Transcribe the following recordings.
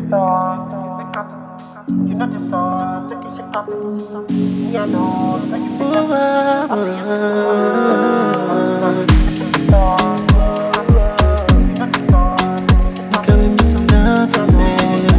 talk, make it up. You know the sauce, make it shake up. Me I know, make it Ooh, talk. You know the sauce, you can give me some love from me.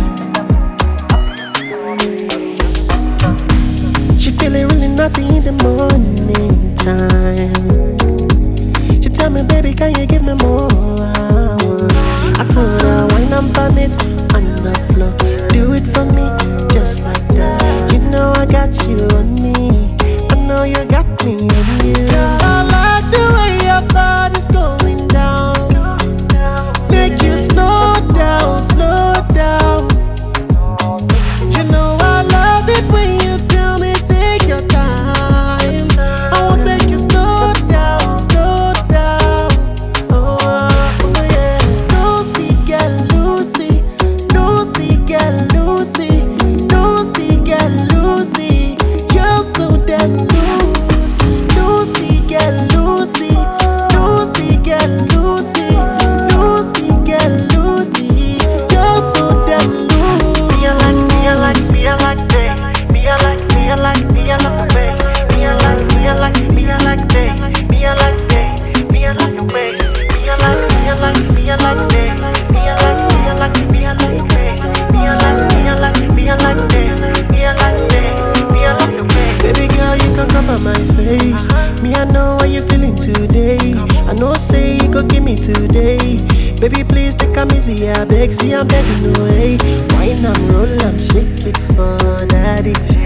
She feeling really naughty in the morning time. She tell me, baby, can you give me more hours? I told her, wine and burn it on the floor. Do it for me, just like that. You know I got you on me. I know you got me on you. Girl, I like the way your body's going down. Make you slow down, slow down. You know I love it when you tell me take your time. I won't make you slow down, slow down. Oh yeah. Lucy, girl, Lucy. Lucy, girl, Lucy. Lucy, girl, Lucy. You're so damn loose. Lucy, girl, Lucy. Lucy, girl, Lucy. Lucy, girl, Lucy. You're so damn loose. Me I like, me I like, me I like day. Me I like, me I like, me I like the way. Me I like, me I like, me I like day. Me I like day, me I like the way. Me I like, me I like, me I like day. Me I like, me I like, me I like the way. Me I like, me I like, me I like day. Me I like day, me I like the way. Baby girl, you can cover my face. Me, I know how you feeling today. I know say you go give me today. Baby, please take a easy, I beg, see I'm begging no way. Wine and roll and shake it for daddy.